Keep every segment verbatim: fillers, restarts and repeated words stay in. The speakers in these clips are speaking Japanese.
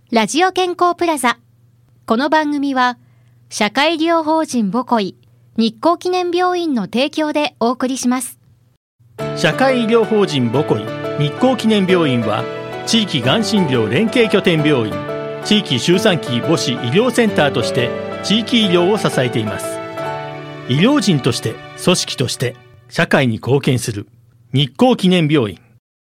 ラジオ健康プラザ。この番組は社会医療法人ボコイ日光記念病院の提供でお送りします。 社会医療法人ボコイ日光記念病院は地域がん診療連携拠点病院、地域周産期母子医療センターとして地域医療を支えています。医療人として組織として社会に貢献する日光記念病院。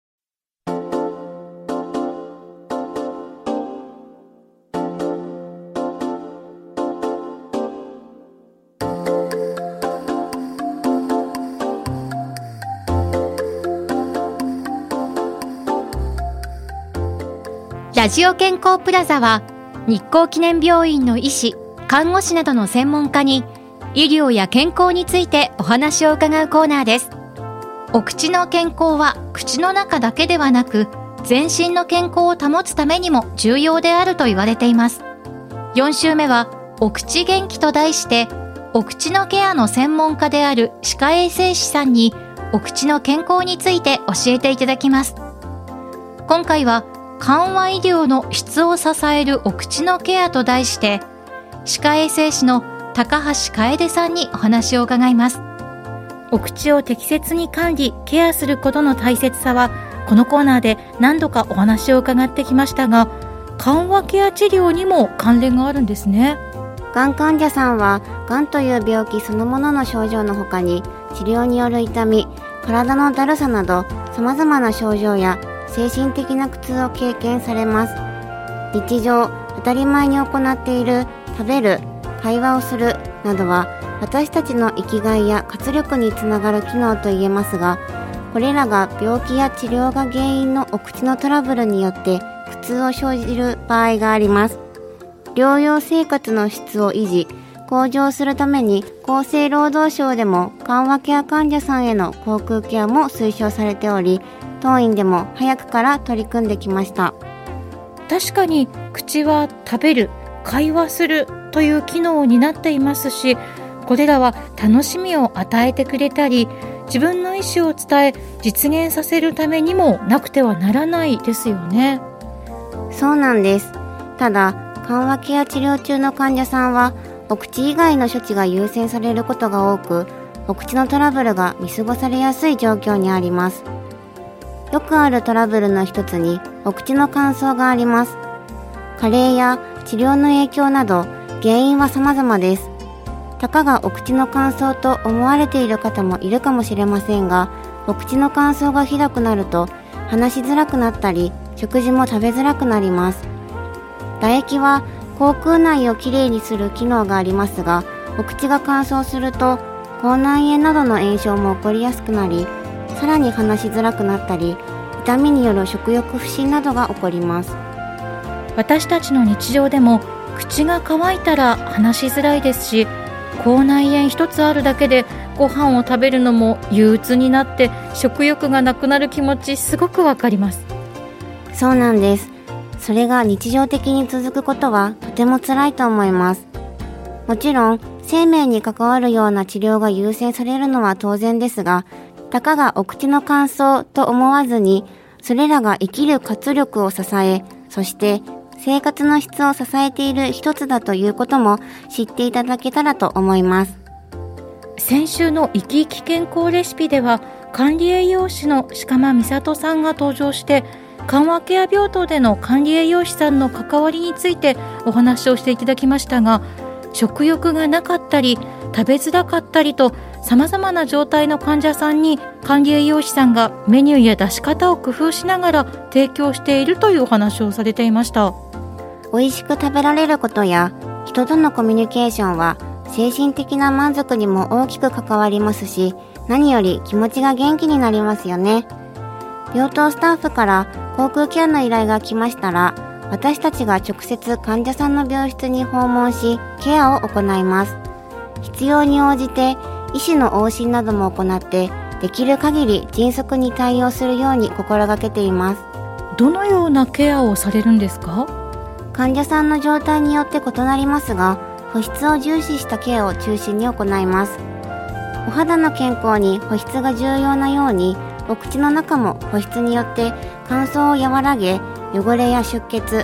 ラジオ健康プラザは日光記念病院の医師、看護師などの専門家に医療や健康についてお話を伺うコーナーです。お口の健康は口の中だけではなく全身の健康を保つためにも重要であると言われています。よん週目はお口元気と題してお口のケアの専門家である歯科衛生士さんにお口の健康について教えていただきます。今回は緩和医療の質を支えるお口のケアと題して歯科衛生士の高橋楓さんにお話を伺います。お口を適切に管理ケアすることの大切さはこのコーナーで何度かお話を伺ってきましたが、緩和ケア治療にも関連があるんですね。 がん患者さんはがんという病気そのものの症状の他に治療による痛み、体のだるさなど様々な症状や精神的な苦痛を経験されます。日常当たり前に行っている食べる、会話をするなどは私たちの生きがいや活力につながる機能と言えますが、これらが病気や治療が原因のお口のトラブルによって苦痛を生じる場合があります。療養生活の質を維持、向上するために厚生労働省でも緩和ケア患者さんへの口腔ケアも推奨されており、当院でも早くから取り組んできました。 確かに口は食べる、会話するという機能を担っていますし、これらは楽しみを与えてくれたり、自分の意思を伝え実現させるためにもなくてはならないですよね。 そうなんです。ただ緩和ケア治療中の患者さんはお口以外の処置が優先されることが多く、お口のトラブルが見過ごされやすい状況にあります。よくあるトラブルの一つにお口の乾燥があります。加齢や治療の影響など原因は様々です。たかがお口の乾燥と思われている方もいるかもしれませんが、お口の乾燥がひどくなると話しづらくなったり食事も食べづらくなります。唾液は口腔内をきれいにする機能がありますが、お口が乾燥すると口内炎などの炎症も起こりやすくなり、さらに話しづらくなったり、痛みによる食欲不振などが起こります。 私たちの日常でも口が乾いたら話しづらいですし、口内炎一つあるだけでご飯を食べるのも憂鬱になって食欲がなくなる気持ちすごくわかります。 そうなんです。それが日常的に続くことはとても辛いと思います。もちろん生命に関わるような治療が優先されるのは当然ですが、たかがお口の乾燥と思わずに、それらが生きる活力を支え、そして生活の質を支えている一つだということも知っていただけたらと思います。 先週の生き生き健康レシピでは、管理栄養士の鹿間美里さんが登場して、緩和ケア病棟での管理栄養士さんの関わりについてお話をしていただきましたが、食欲がなかったり食べづらかったりと様々な状態の患者さんに管理栄養士さんがメニューや出し方を工夫しながら提供しているというお話をされていました。 美味しく食べられることや人とのコミュニケーションは精神的な満足にも大きく関わりますし、何より気持ちが元気になりますよね。病棟スタッフから口腔ケアの依頼が来ましたら、私たちが直接患者さんの病室に訪問しケアを行います。必要に応じて医師の往診なども行って、できる限り迅速に対応するように心がけています。 どのようなケアをされるんですか？ 患者さんの状態によって異なりますが、保湿を重視したケアを中心に行います。お肌の健康に保湿が重要なように、お口の中も保湿によって乾燥を和らげ、汚れや出血、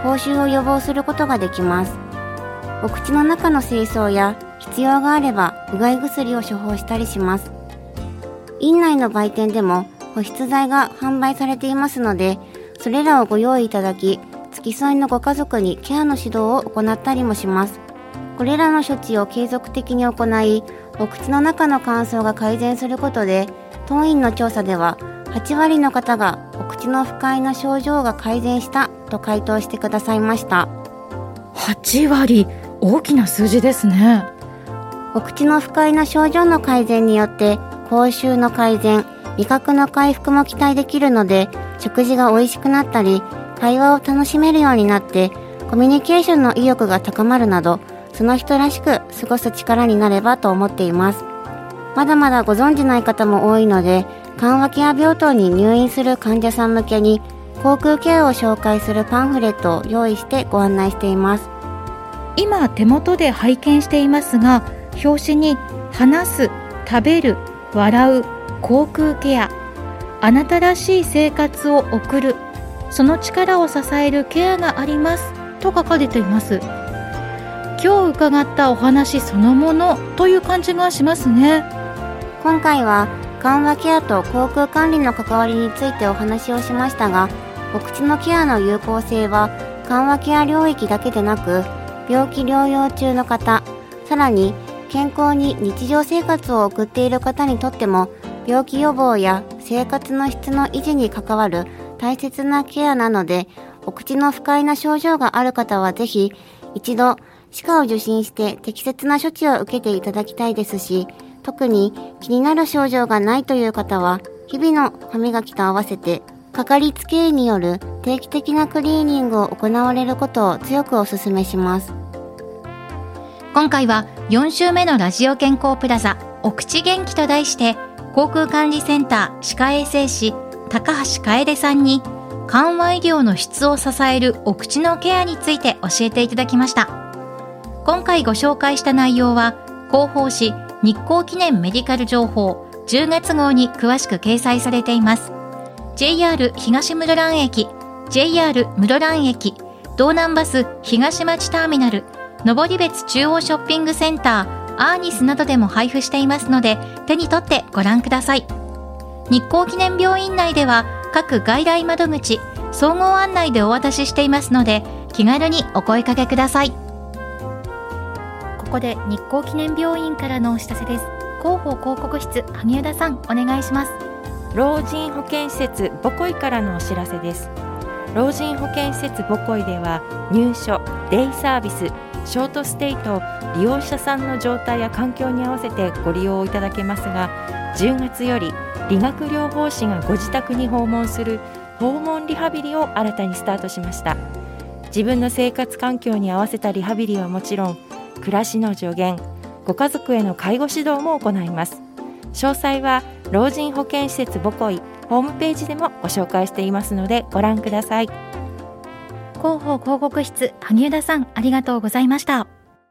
口臭を予防することができます。お口の中の清掃や必要があればうがい薬を処方したりします。院内の売店でも保湿剤が販売されていますので、それらをご用意いただき、付き添いのご家族にケアの指導を行ったりもします。これらの処置を継続的に行い、お口の中の乾燥が改善することで、当院の調査でははちわりの方がお口の不快な症状が改善したと回答してくださいました。 はちわり、大きな数字ですね。 お口の不快な症状の改善によって口臭の改善、味覚の回復も期待できるので、食事が美味しくなったり会話を楽しめるようになってコミュニケーションの意欲が高まるなど、その人らしく過ごす力になればと思っています。まだまだご存じない方も多いので、緩和ケア病棟に入院する患者さん向けに口腔ケアを紹介するパンフレットを用意してご案内しています。 今手元で拝見していますが、表紙に話す、食べる、笑う、口腔ケア、あなたらしい生活を送る、その力を支えるケアがありますと書かれています。今日伺ったお話そのものという感じがしますね。 今回は緩和ケアと口腔管理の関わりについてお話をしましたが、お口のケアの有効性は緩和ケア領域だけでなく、病気療養中の方、さらに健康に日常生活を送っている方にとっても、病気予防や生活の質の維持に関わる大切なケアなので、お口の不快な症状がある方はぜひ一度歯科を受診して適切な処置を受けていただきたいですし、特に気になる症状がないという方は、日々の歯磨きと合わせてかかりつけ医による定期的なクリーニングを行われることを強くお勧めします。 今回はよん週目のラジオ健康プラザお口元気と題して、口腔管理センター歯科衛生士高橋楓さんに緩和医療の質を支えるお口のケアについて教えていただきました。今回ご紹介した内容は広報誌日光記念メディカル情報じゅうがつ号に詳しく掲載されています。 ジェイアール 東室蘭駅、 ジェイアール 室蘭駅、道南バス東町ターミナル、登別中央ショッピングセンターアーニスなどでも配布していますので、手に取ってご覧ください。日光記念病院内では各外来窓口、総合案内でお渡ししていますので、気軽にお声かけください。ここで日光記念病院からのお知らせです。広報広告室、萩生田さん、お願いします。 老人保健施設ボコイからのお知らせです。老人保健施設ボコイでは入所、デイサービス、ショートステイと利用者さんの状態や環境に合わせてご利用いただけますが、じゅうがつより理学療法士がご自宅に訪問する訪問リハビリを新たにスタートしました。自分の生活環境に合わせたリハビリはもちろん、暮らしの助言、ご家族への介護指導も行います。詳細は老人保健施設ボコイホームページでもご紹介していますのでご覧ください。 広報広告室、萩生田さん、ありがとうございました。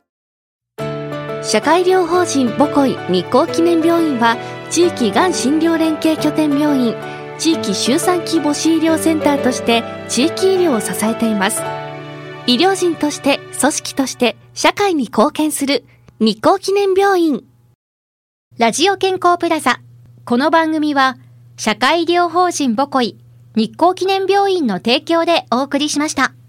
社会医療法人ボコイ日光記念病院は、地域がん診療連携拠点病院、地域周産期母子医療センターとして地域医療を支えています。医療人として組織として社会に貢献する日光記念病院。 ラジオ健康プラザ、この番組は社会医療法人ボコイ日光記念病院の提供でお送りしました。